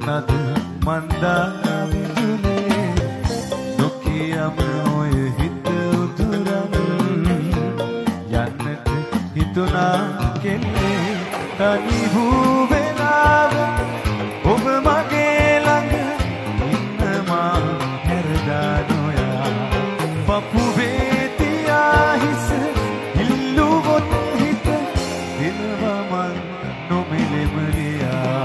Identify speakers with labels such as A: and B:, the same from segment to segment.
A: උන්නද මන්දා විදුලේ නොකියම ඔය හිත උදුරන් යන්නට හිතුණා කෙල්ලේ තනි වූ වෙලාව ඔබ මගේ ළඟ ඉන්නවා හැරදා නොයා පපුවේ තියා හිස ඉල්ලුවොත් හිත දිනවා මන් නොමිලෙමලියා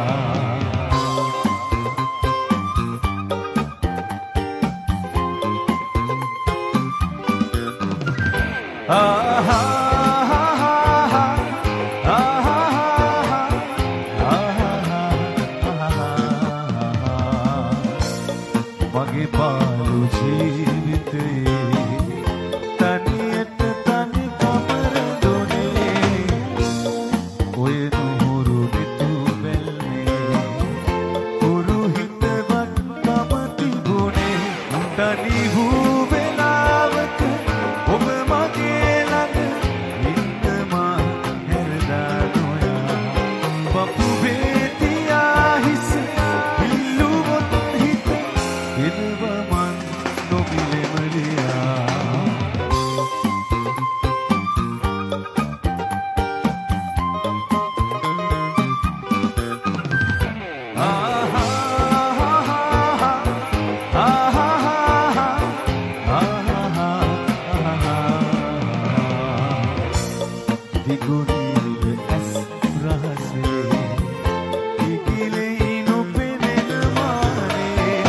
A: මගේ පාළු ජීවිතයේ තනියට තනි කමර දුනේ ඔය නුහුරු විතු බැල්නේ උරු හිතවත් කම තිබුණේ තනි වූ වෙලාවක ඔබ මගේ ළඟ ඉන්නමා හැරදා නොයා පපුවේ තියා හිස ඉල්ලුවොත් හිත දිනවමන් නොමිලෙමලියා දිගුනේ ඇස් රහසේ ඉකිලෙයි නොපෙනෙන මානේ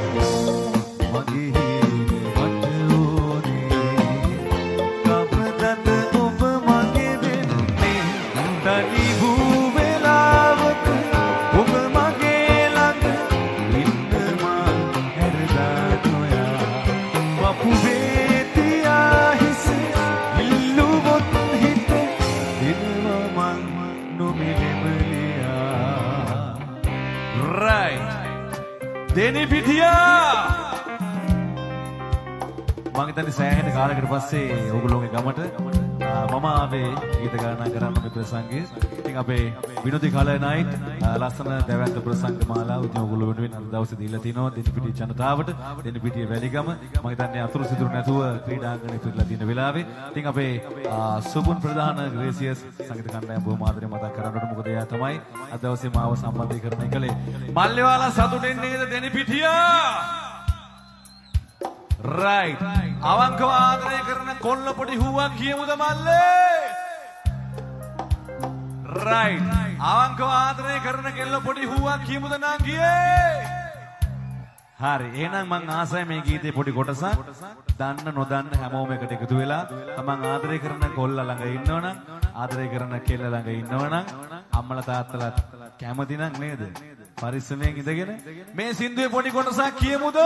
A: මගේ වට ඕනේ කවදද ඔබ මගේ වෙන්නේ තනි වූ වෙලාවක ඔබ මගේ ළඟ ඉන්නවා හැරදා නොයා පපුවේ තියා හිස ඉල්ලුවොත් හිත දිනවා මන් නොමිලෙමලියා right දෙනි පිටියා මම හිතන්නේ සෑහෙන කාලයකට පස්සේ ඕගොල්ලෝගේ ගමට මම ආවේ ගීත ගායනා කරන්න මේ ප්‍රසංගයේ. ඉතින් අපේ විනෝදී කලර් නයිට් ලස්සන දැවැන්ත ප්‍රසංග මාලාව ඉතින් ඕගොල්ලෝ වෙනුවෙන් අද දවසේ දීලා තිනවා දෙනිපිටිය ජනතාවට. දෙනිපිටිය වැලිගම මම හිතන්නේ අතුරු සිදුරු නැතුව ක්‍රීඩාංගණේ පිරලා තියෙන වෙලාවේ. ඉතින් අපේ සුබුන් ප්‍රධාන ග්‍රේසියස් සංගීත කණ්ඩායම බොහොම ආදරෙන් මතක් කරනකොට මොකද එයා තමයි අද දවසේ මාව සම්බන්ධීකරණය කළේ. මල්ලේවාලා සතුටින් නේද දෙනිපිටිය? right අවංකව ආදරය කරන කොල්ල පොඩි හුවක් කියමුද මල්ලේ? right අවංකව ආදරය කරන කෙල්ල පොඩි හුවක් කියමුද නංගියේ? හරි එහෙනම් මං ආසයි මේ ගීතේ පොඩි කොටසක් දන්න නොදන්න හැමෝම එකට එකතු වෙලා තමන් ආදරය කරන කොල්ල ළඟ ඉන්නවනම් ආදරය කරන කෙල්ල ළඟ ඉන්නවනම් අම්මලා තාත්තලා කැමති නම් නේද පරිස්සමෙන් ඉඳගෙන මේ සින්දුවේ පොඩි කොටසක් කියමුද?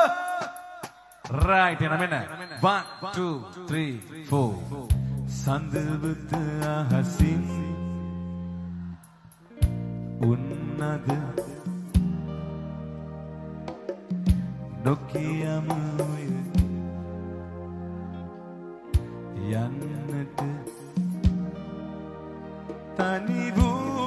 A: right එන මෙන්න 1 2 3 4 සඳවත අහසින් උන්නද නොකියම යන්නට තනි වූ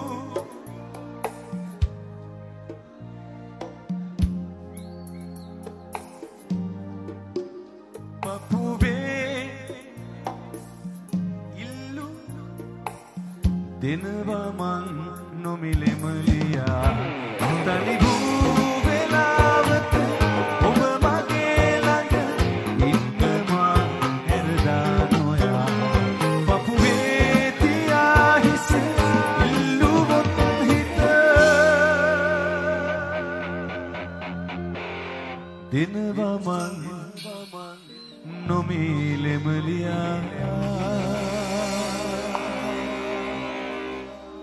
A: පපුවේ ඉල්ලු දෙනවා මන් නොමිලෙමලියා තනි වූ වෙලාවක ඔබ මගේ ළඟ ඉන්නවා හැරදා නොයා පපුවේ තියා හිස ඉල්ලුවොත් හිත දෙනවා මන් නොමිලෙමලියා